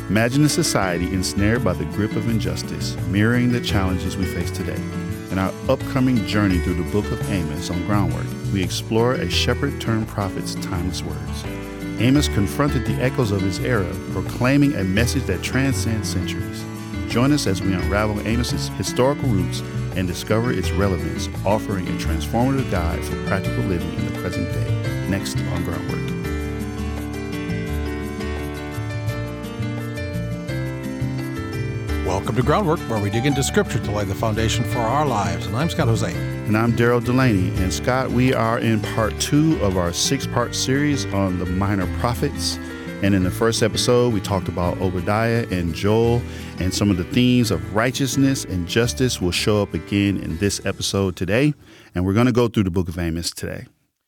Imagine a society ensnared by the grip of injustice, mirroring the challenges we face today. In our upcoming journey through the book of Amos on Groundwork, we explore a shepherd-turned-prophet's timeless words. Amos confronted the echoes of his era, proclaiming a message that transcends centuries. Join us as we unravel Amos's historical roots and discover its relevance, offering a transformative guide for practical living in the present day. Next on Groundwork. Welcome to Groundwork, where we dig into Scripture to lay the foundation for our lives. And I'm Scott Jose. And I'm Daryl Delaney. And Scott, we are in part 2 of our 6-part series on the minor prophets. And in the first episode, we talked about Obadiah and Joel, and some of the themes of righteousness and justice will show up again in this episode today. And we're going to go through the book of Amos today.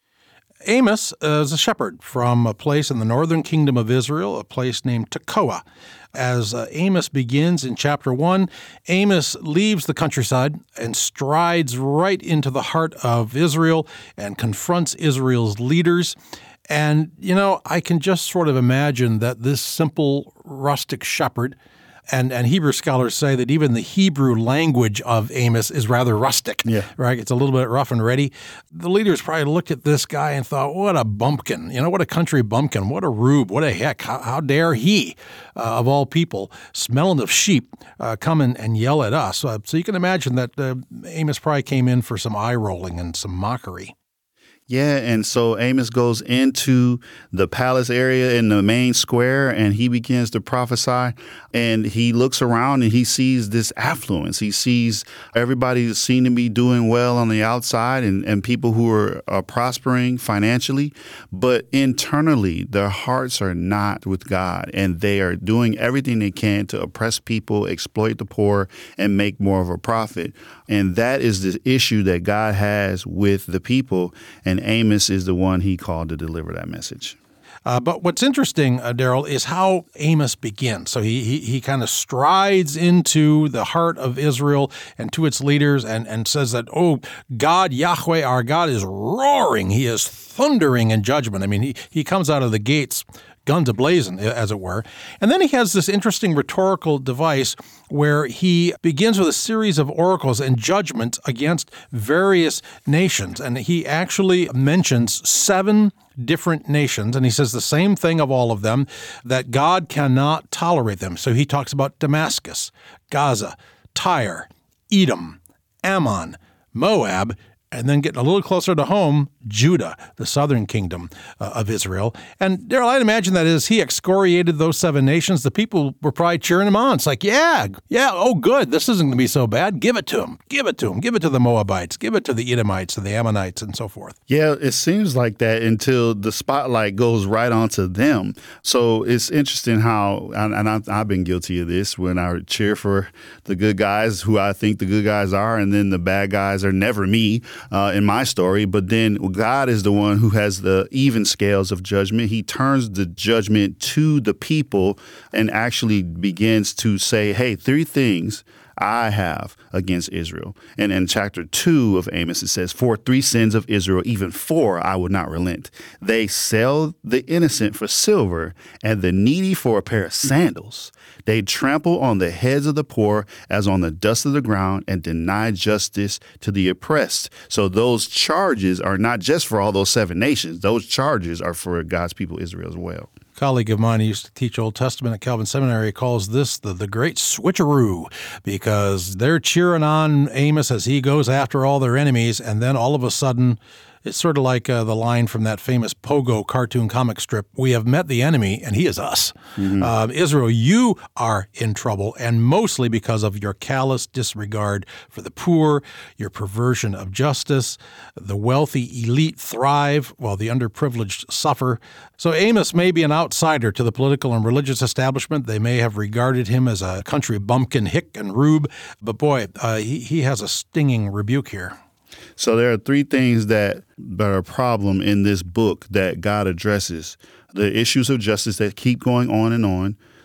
Amos is a shepherd from a place in the northern kingdom of Israel, a place named Tekoa. As Amos begins in chapter 1, Amos leaves the countryside and strides right into the heart of Israel and confronts Israel's leaders. And, I can just sort of imagine that this simple rustic shepherd, and Hebrew scholars say that even the Hebrew language of Amos is rather rustic, right? It's a little bit rough and ready. The leaders probably looked at this guy and thought, what a bumpkin, what a country bumpkin, what a rube, what a heck, how dare he, of all people, smelling of sheep, come and yell at us. So you can imagine that Amos probably came in for some eye-rolling and some mockery. Yeah, and so Amos goes into the palace area in the main square, and he begins to prophesy, and he looks around and he sees this affluence. He sees everybody seem to be doing well on the outside and people who are prospering financially, but internally their hearts are not with God, and they are doing everything they can to oppress people, exploit the poor, and make more of a profit. And that is the issue that God has with the people, and Amos is the one he called to deliver that message. But what's interesting, Daryl, is how Amos begins. So he kind of strides into the heart of Israel and to its leaders and says that, God, Yahweh, our God, is roaring. He is thundering in judgment. I mean, he comes out of the gates guns a-blazing, as it were. And then he has this interesting rhetorical device where he begins with a series of oracles and judgments against various nations. And he actually mentions 7 different nations, and he says the same thing of all of them, that God cannot tolerate them. So he talks about Damascus, Gaza, Tyre, Edom, Ammon, Moab, and then getting a little closer to home, Judah, the southern kingdom of Israel. And Daryl, I'd imagine that as he excoriated those 7 nations, the people were probably cheering him on. It's like, yeah, good. This isn't going to be so bad. Give it to him. Give it to him. Give it to the Moabites. Give it to the Edomites and the Ammonites and so forth. Yeah, it seems like that until the spotlight goes right onto them. So it's interesting how, and I've been guilty of this, when I cheer for the good guys, who I think the good guys are, and then the bad guys are never me. In my story, but then God is the one who has the even scales of judgment. He turns the judgment to the people and actually begins to say, hey, 3 things I have against Israel. And in chapter 2 of Amos, it says, for 3 sins of Israel, even 4, I would not relent. They sell the innocent for silver and the needy for a pair of sandals. They trample on the heads of the poor as on the dust of the ground and deny justice to the oppressed. So those charges are not just for all those 7 nations. Those charges are for God's people, Israel, as well. A colleague of mine who used to teach Old Testament at Calvin Seminary calls this the great switcheroo, because they're cheering on Amos as he goes after all their enemies, and then all of a sudden, it's sort of like the line from that famous Pogo cartoon comic strip, we have met the enemy, and he is us. Mm-hmm. Israel, you are in trouble, and mostly because of your callous disregard for the poor, your perversion of justice. The wealthy elite thrive while the underprivileged suffer. So Amos may be an outsider to the political and religious establishment. They may have regarded him as a country bumpkin, hick, and rube, but boy, he has a stinging rebuke here. So there are 3 things that are a problem in this book that God addresses. The issues of justice that keep going on and on,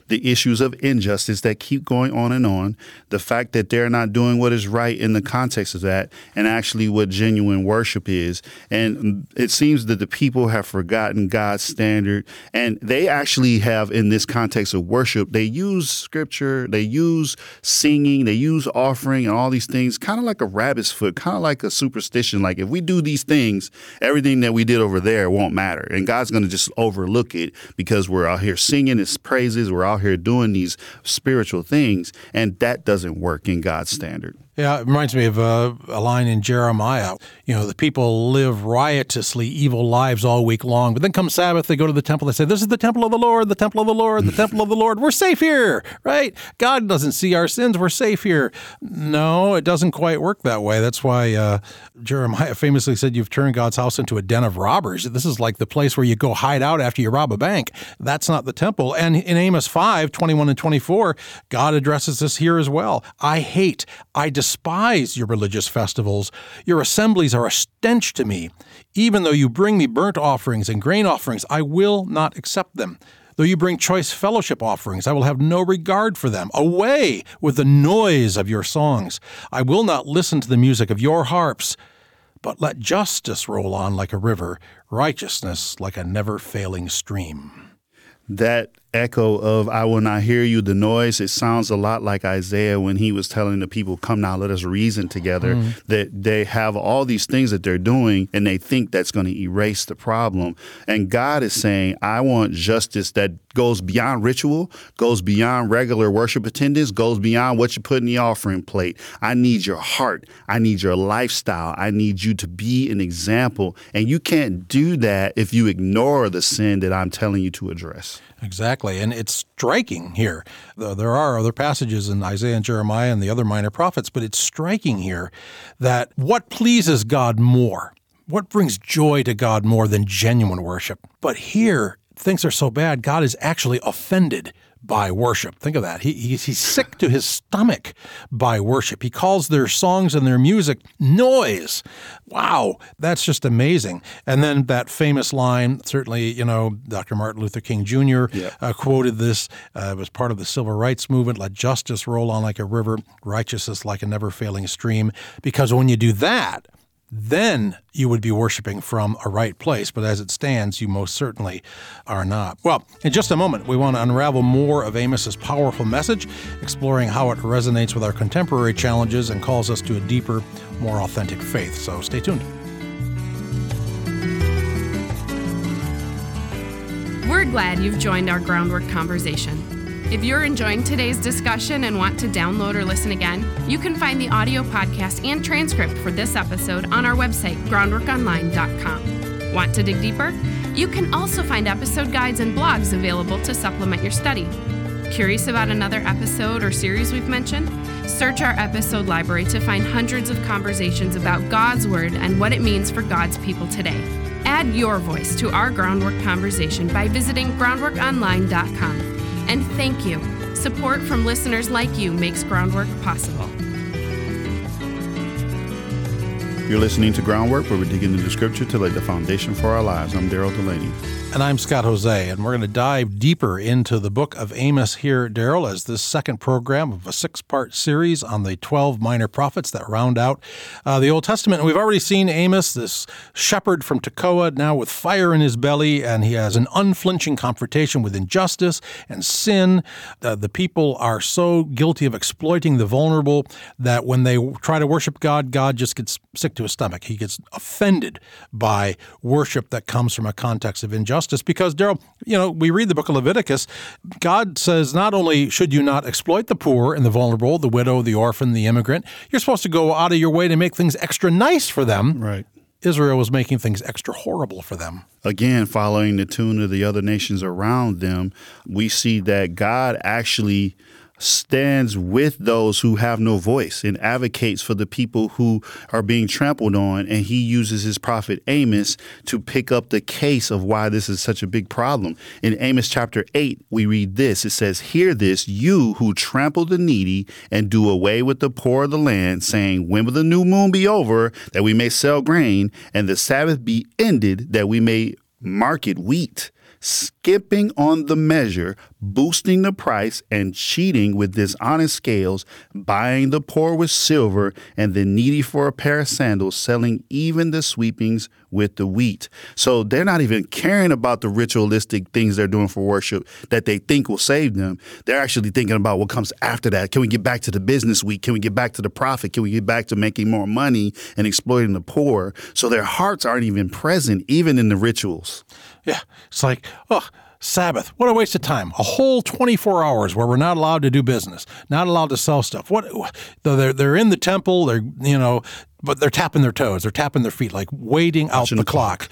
the issues of injustice that keep going on, the fact that they're not doing what is right in the context of that, and actually what genuine worship is. And it seems that the people have forgotten God's standard, and they actually have, in this context of worship, they use scripture, they use singing, they use offering and all these things, kind of like a rabbit's foot, kind of like a superstition. Like if we do these things, everything that we did over there won't matter. And God's going to just overlook it because we're out here singing His praises. We're out here doing these spiritual things. And that doesn't work in God's standard. Yeah, it reminds me of a line in Jeremiah. The people live riotously evil lives all week long, but then come Sabbath, they go to the temple, they say, this is the temple of the Lord, the temple of the Lord, the temple of the Lord. We're safe here, right? God doesn't see our sins. We're safe here. No, it doesn't quite work that way. That's why Jeremiah famously said, you've turned God's house into a den of robbers. This is like the place where you go hide out after you rob a bank. That's not the temple. And in Amos 5:21 and 24, God addresses this here as well. I despise your religious festivals. Your assemblies are a stench to me. Even though you bring me burnt offerings and grain offerings, I will not accept them. Though you bring choice fellowship offerings, I will have no regard for them. Away with the noise of your songs. I will not listen to the music of your harps. But let justice roll on like a river, righteousness like a never-failing stream. That echo of I will not hear you, the noise, it sounds a lot like Isaiah when he was telling the people, come now, let us reason together, that they have all these things that they're doing and they think that's going to erase the problem. And God is saying, I want justice that goes beyond ritual, goes beyond regular worship attendance, goes beyond what you put in the offering plate. I need your heart. I need your lifestyle. I need you to be an example. And you can't do that if you ignore the sin that I'm telling you to address. Exactly. And it's striking here. There are other passages in Isaiah and Jeremiah and the other minor prophets, but it's striking here that what pleases God more, what brings joy to God more than genuine worship? But here, things are so bad, God is actually offended by worship. Think of that. He's sick to his stomach by worship. He calls their songs and their music noise. Wow, that's just amazing. And then that famous line, certainly, Dr. Martin Luther King Jr. Quoted this. It was part of the civil rights movement. Let justice roll on like a river, righteousness like a never-failing stream. Because when you do that, then you would be worshiping from a right place. But as it stands, you most certainly are not. Well, in just a moment, we want to unravel more of Amos's powerful message, exploring how it resonates with our contemporary challenges and calls us to a deeper, more authentic faith. So stay tuned. We're glad you've joined our Groundwork conversation. If you're enjoying today's discussion and want to download or listen again, you can find the audio podcast and transcript for this episode on our website, groundworkonline.com. Want to dig deeper? You can also find episode guides and blogs available to supplement your study. Curious about another episode or series we've mentioned? Search our episode library to find hundreds of conversations about God's Word and what it means for God's people today. Add your voice to our Groundwork conversation by visiting groundworkonline.com. And thank you. Support from listeners like you makes Groundwork possible. You're listening to Groundwork, where we dig into the Scripture to lay the foundation for our lives. I'm Daryl Delaney. And I'm Scott Jose, and we're going to dive deeper into the book of Amos here, Daryl, as this second program of a 6-part series on the 12 minor prophets that round out the Old Testament. And we've already seen Amos, this shepherd from Tekoa, now with fire in his belly, and he has an unflinching confrontation with injustice and sin. The people are so guilty of exploiting the vulnerable that when they try to worship God, God just gets sick to his stomach. He gets offended by worship that comes from a context of injustice. Because, Daryl, we read the book of Leviticus. God says not only should you not exploit the poor and the vulnerable, the widow, the orphan, the immigrant, you're supposed to go out of your way to make things extra nice for them. Right. Israel was making things extra horrible for them. Again, following the tune of the other nations around them, we see that God actually stands with those who have no voice and advocates for the people who are being trampled on. And he uses his prophet Amos to pick up the case of why this is such a big problem. In Amos chapter 8, we read this. It says, "Hear this, you who trample the needy and do away with the poor of the land, saying, when will the new moon be over, that we may sell grain, and the Sabbath be ended, that we may market wheat? skipping on the measure, boosting the price, and cheating with dishonest scales, buying the poor with silver and the needy for a pair of sandals, selling even the sweepings with the wheat. So they're not even caring about the ritualistic things they're doing for worship that they think will save them. They're actually thinking about what comes after that. Can we get back to the business week? Can we get back to the profit? Can we get back to making more money and exploiting the poor? So their hearts aren't even present, even in the rituals. Yeah, it's like, Sabbath, what a waste of time. A whole 24 hours where we're not allowed to do business, not allowed to sell stuff. They're in the temple, but they're tapping their toes, they're tapping their feet, like waiting out the clock.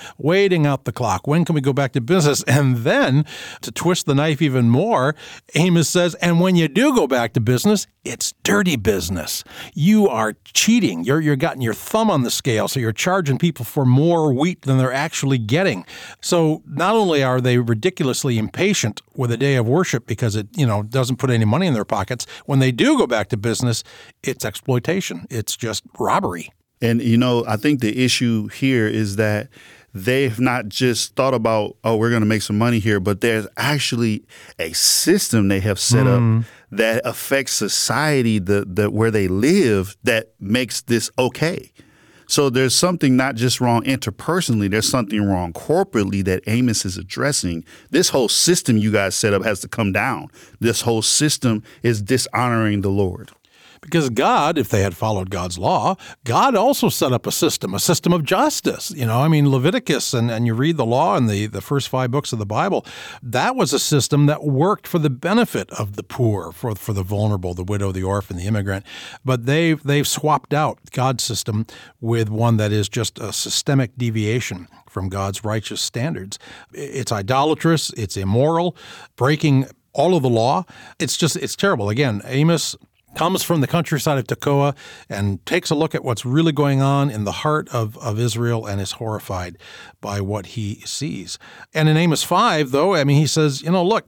When can we go back to business? And then, to twist the knife even more, Amos says, and when you do go back to business, it's dirty business. You are cheating. You're gotten your thumb on the scale, so you're charging people for more wheat than they're actually getting. So not only are they ridiculously impatient with a day of worship because it, doesn't put any money in their pockets, when they do go back to business, it's exploitation. It's just robbery. And, I think the issue here is that they've not just thought about, we're going to make some money here, but there's actually a system they have set up that affects society, the where they live, that makes this okay. So there's something not just wrong interpersonally, there's something wrong corporately that Amos is addressing. This whole system you guys set up has to come down. This whole system is dishonoring the Lord. Because God, if they had followed God's law, God also set up a system of justice. Leviticus, and you read the law in the first 5 books of the Bible, that was a system that worked for the benefit of the poor, for the vulnerable, the widow, the orphan, the immigrant. But they've swapped out God's system with one that is just a systemic deviation from God's righteous standards. It's idolatrous, it's immoral, breaking all of the law. It's terrible. Again, Amos comes from the countryside of Tekoa and takes a look at what's really going on in the heart of Israel and is horrified by what he sees. And in Amos 5, though, he says, look,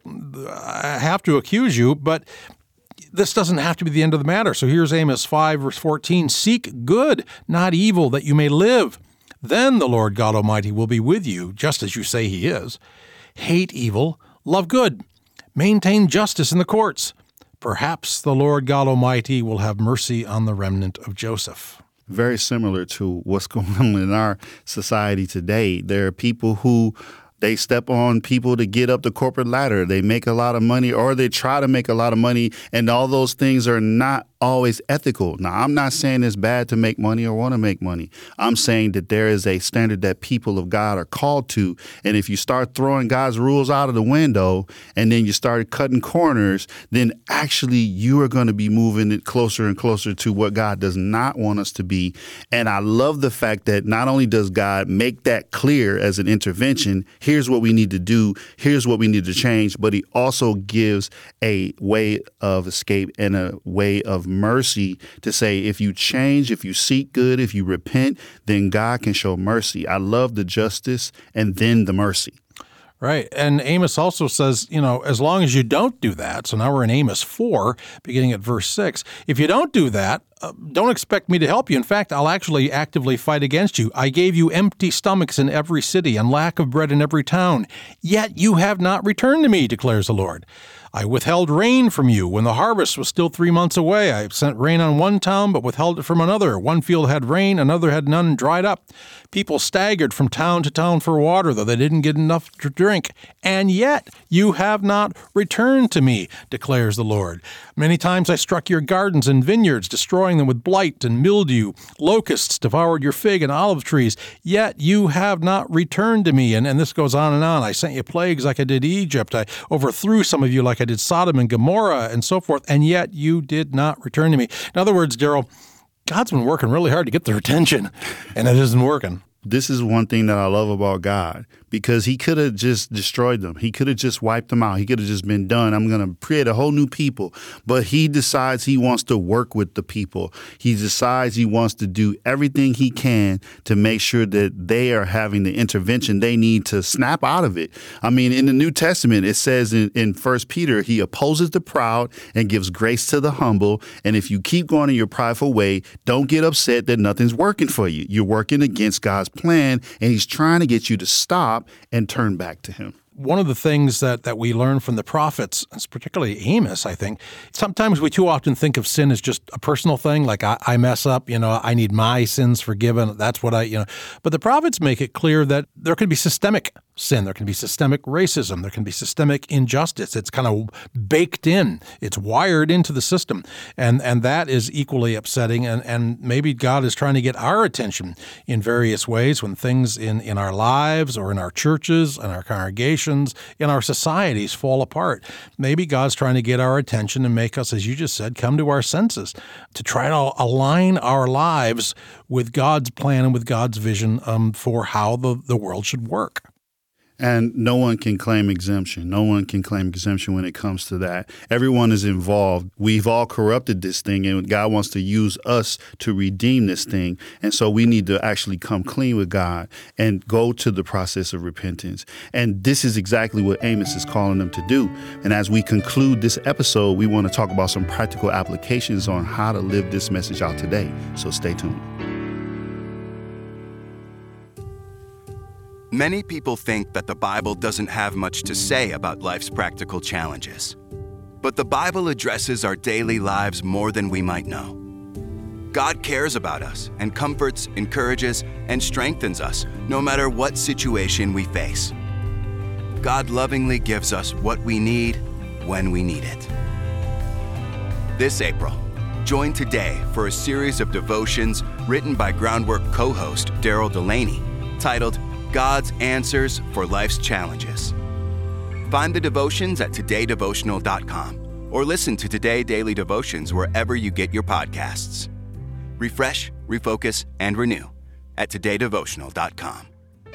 I have to accuse you, but this doesn't have to be the end of the matter. So here's Amos 5, verse 14, seek good, not evil, that you may live. Then the Lord God Almighty will be with you, just as you say he is. Hate evil, love good, maintain justice in the courts. Perhaps the Lord God Almighty will have mercy on the remnant of Joseph. Very similar to what's going on in our society today. There are people who they step on people to get up the corporate ladder. They make a lot of money, or they try to make a lot of money, and all those things are not always ethical. Now, I'm not saying it's bad to make money or want to make money. I'm saying that there is a standard that people of God are called to. And if you start throwing God's rules out of the window and then you start cutting corners, then actually you are going to be moving it closer and closer to what God does not want us to be. And I love the fact that not only does God make that clear as an intervention, here's what we need to do, here's what we need to change, but he also gives a way of escape and a way of mercy to say, if you change, if you seek good, if you repent, then God can show mercy. I love the justice and then the mercy. Right. And Amos also says, as long as you don't do that, so now we're in Amos 4, beginning at verse 6, if you don't do that, don't expect me to help you. In fact, I'll actually actively fight against you. I gave you empty stomachs in every city and lack of bread in every town, yet you have not returned to me, declares the Lord. I withheld rain from you when the harvest was still 3 months away. I sent rain on one town, but withheld it from another. One field had rain, another had none and dried up. People staggered from town to town for water, though they didn't get enough to drink. And yet you have not returned to me, declares the Lord. Many times I struck your gardens and vineyards, destroying them with blight and mildew. Locusts devoured your fig and olive trees, yet you have not returned to me. And this goes on and on. I sent you plagues like I did Egypt. I overthrew some of you like I did Sodom and Gomorrah and so forth, and yet you did not return to me. In other words, Daryl, God's been working really hard to get their attention, and it isn't working. This is one thing that I love about God, because he could have just destroyed them. He could have just wiped them out. He could have just been done. I'm going to create a whole new people. But he decides he wants to work with the people. He decides he wants to do everything he can to make sure that they are having the intervention they need to snap out of it. I mean, in the New Testament, it says in 1 Peter, he opposes the proud and gives grace to the humble. And if you keep going in your prideful way, don't get upset that nothing's working for you. You're working against God's plan, and he's trying to get you to stop and turn back to him. one of the things that we learn from the prophets, particularly Amos, I think, sometimes we too often think of sin as just a personal thing, like I mess up, I need my sins forgiven. That's what but the prophets make it clear that there can be systemic sin. There can be systemic racism. There can be systemic injustice. It's kind of baked in. It's wired into the system. And that is equally upsetting. And maybe God is trying to get our attention in various ways when things in our lives or in our churches, in our congregations, in our societies fall apart. Maybe God's trying to get our attention and make us, as you just said, come to our senses, to try to align our lives with God's plan and with God's vision for how the world should work. And no one can claim exemption. No one can claim exemption when it comes to that. Everyone is involved. We've all corrupted this thing, and God wants to use us to redeem this thing. And so we need to actually come clean with God and go to the process of repentance. And this is exactly what Amos is calling them to do. And as we conclude this episode, we want to talk about some practical applications on how to live this message out today. So stay tuned. Many people think that the Bible doesn't have much to say about life's practical challenges. But the Bible addresses our daily lives more than we might know. God cares about us and comforts, encourages, and strengthens us no matter what situation we face. God lovingly gives us what we need when we need it. This April, join Today for a series of devotions written by Groundwork co-host Daryl Delaney, titled God's Answers for Life's Challenges. Find the devotions at todaydevotional.com or listen to Today Daily Devotions wherever you get your podcasts. Refresh, refocus, and renew at todaydevotional.com.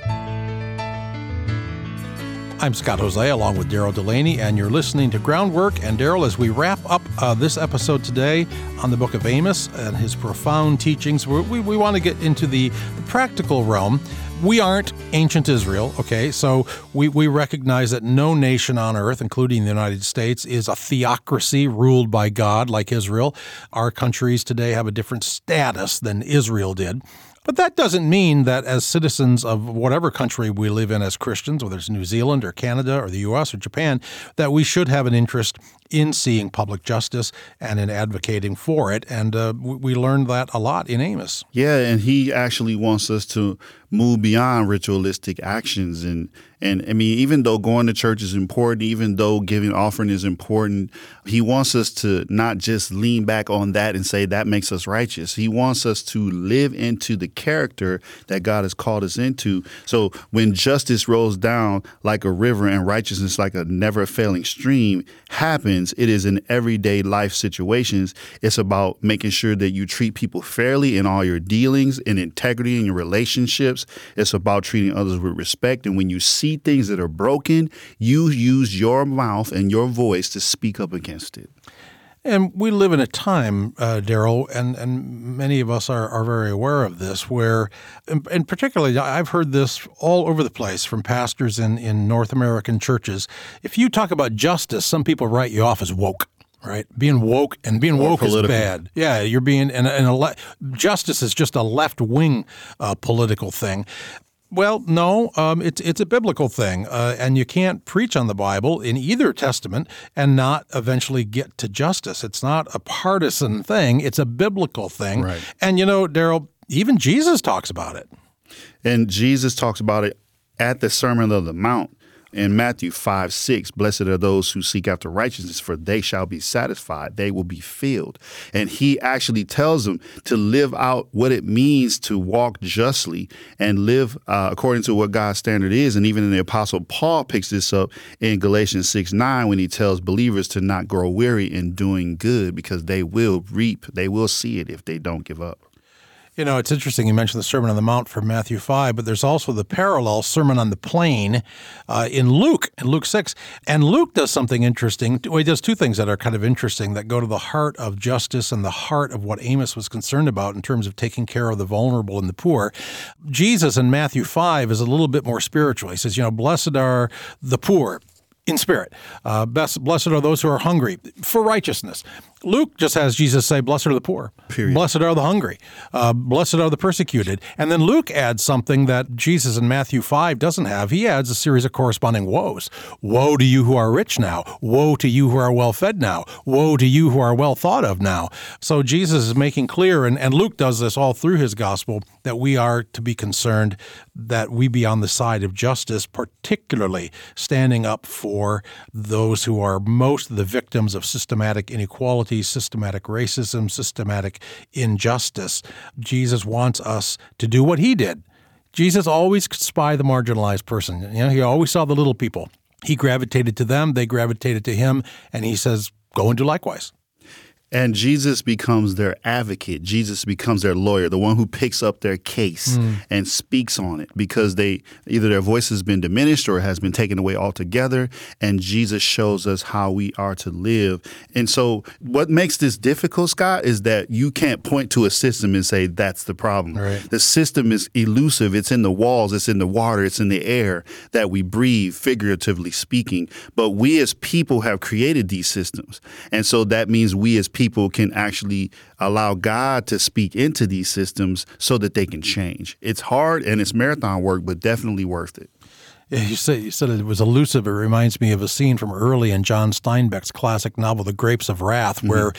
I'm Scott Jose along with Daryl Delaney, and you're listening to Groundwork. And Daryl, as we wrap up this episode today on the book of Amos and his profound teachings, we want to get into the practical realm. We aren't ancient Israel, okay? So we recognize that no nation on earth, including the United States, is a theocracy ruled by God like Israel. Our countries today have a different status than Israel did. But that doesn't mean that as citizens of whatever country we live in as Christians, whether it's New Zealand or Canada or the U.S. or Japan, that we should have an interest in seeing public justice and in advocating for it. And we learned that a lot in Amos. Yeah, and he actually wants us to move beyond ritualistic actions. And I mean, even though going to church is important, even though giving offering is important, he wants us to not just lean back on that and say that makes us righteous. He wants us to live into the character that God has called us into. So when justice rolls down like a river and righteousness like a never failing stream happens, it is in everyday life situations. It's about making sure that you treat people fairly in all your dealings, in integrity in your relationships. It's about treating others with respect. And when you see things that are broken, you use your mouth and your voice to speak up against it. And we live in a time, Daryl, and many of us are very aware of this, where, and particularly I've heard this all over the place from pastors in North American churches. If you talk about justice, some people write you off as woke. Right, being woke is bad. Yeah, you're being justice is just a left-wing political thing. Well, no, it's a biblical thing, and you can't preach on the Bible in either testament and not eventually get to justice. It's not a partisan thing; it's a biblical thing. Right. And Daryl, even Jesus talks about it. And Jesus talks about it at the Sermon on the Mount. In Matthew 5:6, blessed are those who seek after righteousness, for they shall be satisfied. They will be filled. And he actually tells them to live out what it means to walk justly and live according to what God's standard is. And even the Apostle Paul picks this up in Galatians 6:9 when he tells believers to not grow weary in doing good because they will reap. They will see it if they don't give up. It's interesting you mentioned the Sermon on the Mount from Matthew 5, but there's also the parallel Sermon on the Plain in Luke 6. And Luke does something interesting. Well, he does two things that are kind of interesting that go to the heart of justice and the heart of what Amos was concerned about in terms of taking care of the vulnerable and the poor. Jesus in Matthew 5 is a little bit more spiritual. He says, blessed are the poor in spirit. Blessed are those who are hungry for righteousness. Luke just has Jesus say, blessed are the poor, Period. Blessed are the hungry, blessed are the persecuted. And then Luke adds something that Jesus in Matthew 5 doesn't have. He adds a series of corresponding woes. Woe to you who are rich now. Woe to you who are well fed now. Woe to you who are well thought of now. So Jesus is making clear, and Luke does this all through his gospel, that we are to be concerned that we be on the side of justice, particularly standing up for those who are most of the victims of systematic inequality, systematic racism, systematic injustice. Jesus wants us to do what he did. Jesus always could spy the marginalized person. He always saw the little people. He gravitated to them, they gravitated to him, and he says, go and do likewise. And Jesus becomes their advocate. Jesus becomes their lawyer, the one who picks up their case and speaks on it, because either their voice has been diminished or has been taken away altogether. And Jesus shows us how we are to live. And so what makes this difficult, Scott, is that you can't point to a system and say that's the problem. Right. The system is elusive. It's in the walls. It's in the water. It's in the air that we breathe, figuratively speaking. But we as people have created these systems. And so that means we as people can actually allow God to speak into these systems so that they can change. It's hard and it's marathon work, but definitely worth it. Yeah, you said it was elusive. It reminds me of a scene from early in John Steinbeck's classic novel, The Grapes of Wrath, where,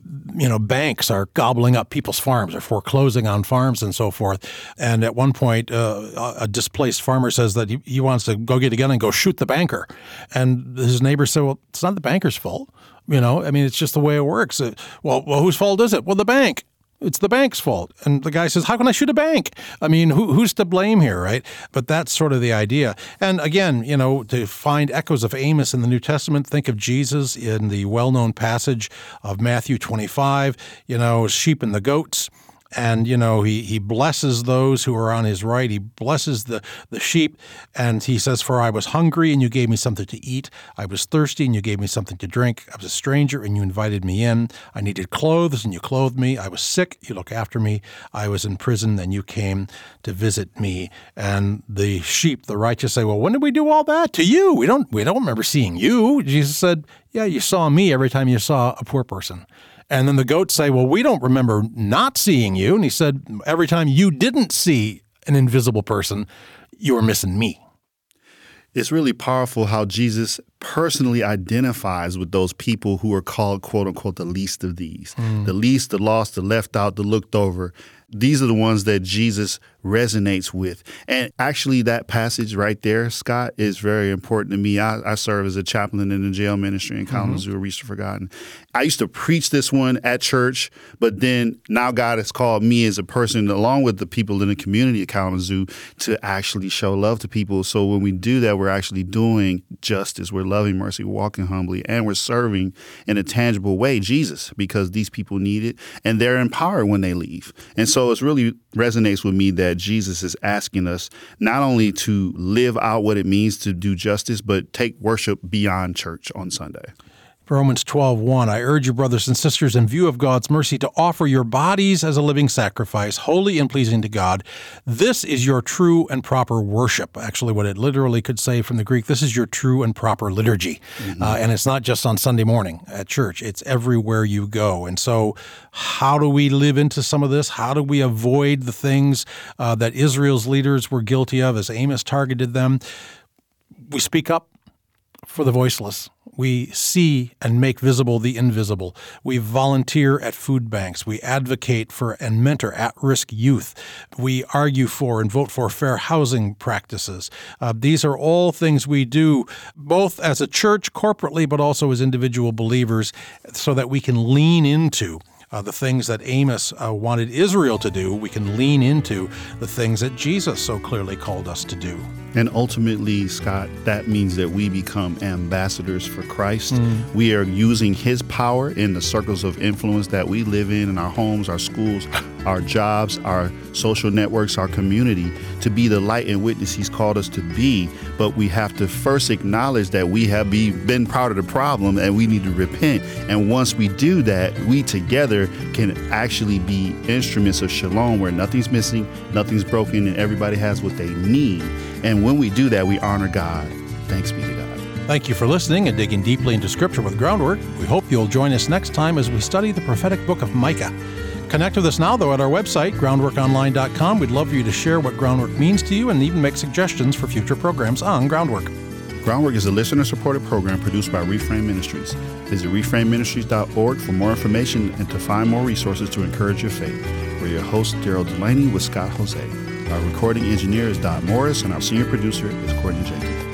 banks are gobbling up people's farms or foreclosing on farms and so forth. And at one point, a displaced farmer says that he wants to go get a gun and go shoot the banker. And his neighbor said, well, it's not the banker's fault. It's just the way it works. Well, whose fault is it? Well, the bank. It's the bank's fault. And the guy says, how can I shoot a bank? Who's to blame here, right? But that's sort of the idea. And again, to find echoes of Amos in the New Testament, think of Jesus in the well-known passage of Matthew 25, sheep and the goats. And, he blesses those who are on his right. He blesses the sheep. And he says, for I was hungry and you gave me something to eat. I was thirsty and you gave me something to drink. I was a stranger and you invited me in. I needed clothes and you clothed me. I was sick. You looked after me. I was in prison and you came to visit me. And the sheep, the righteous, say, well, when did we do all that to you? We don't remember seeing you. Jesus said, yeah, you saw me every time you saw a poor person. And then the goats say, well, we don't remember not seeing you. And he said, every time you didn't see an invisible person, you were missing me. It's really powerful how Jesus personally identifies with those people who are called, quote unquote, the least of these. The least, the lost, the left out, the looked over. These are the ones that Jesus resonates with. And actually that passage right there, Scott, is very important to me. I serve as a chaplain in the jail ministry in Kalamazoo, Reach the Forgotten. I used to preach this one at church, but then now God has called me as a person, along with the people in the community of Kalamazoo, to actually show love to people. So when we do that, we're actually doing justice. We're loving mercy, walking humbly, and we're serving in a tangible way Jesus, because these people need it, and they're empowered when they leave. And so it really resonates with me that Jesus is asking us not only to live out what it means to do justice, but take worship beyond church on Sunday. Romans 12:1, I urge you, brothers and sisters, in view of God's mercy, to offer your bodies as a living sacrifice, holy and pleasing to God. This is your true and proper worship. Actually, what it literally could say from the Greek, this is your true and proper liturgy. And it's not just on Sunday morning at church. It's everywhere you go. And so how do we live into some of this? How do we avoid the things that Israel's leaders were guilty of as Amos targeted them? We speak up for the voiceless. We see and make visible the invisible. We volunteer at food banks. We advocate for and mentor at-risk youth. We argue for and vote for fair housing practices. These are all things we do, both as a church corporately, but also as individual believers, so that we can lean into the things that Amos wanted Israel to do. We can lean into the things that Jesus so clearly called us to do. And ultimately, Scott, that means that we become ambassadors for Christ. We are using his power in the circles of influence that we live in our homes, our schools, our jobs, our social networks, our community, to be the light and witness he's called us to be. But we have to first acknowledge that we have been part of the problem and we need to repent. And once we do that, we together can actually be instruments of shalom, where nothing's missing, nothing's broken, and everybody has what they need. And when we do that, we honor God. Thanks be to God. Thank you for listening and digging deeply into Scripture with Groundwork. We hope you'll join us next time as we study the prophetic book of Micah. Connect with us now, though, at our website, groundworkonline.com. We'd love for you to share what Groundwork means to you and even make suggestions for future programs on Groundwork. Groundwork is a listener-supported program produced by Reframe Ministries. Visit reframeministries.org for more information and to find more resources to encourage your faith. We're your host, Daryl Delaney, with Scott Jose. Our recording engineer is Don Morris, and our senior producer is Courtney Jenkins.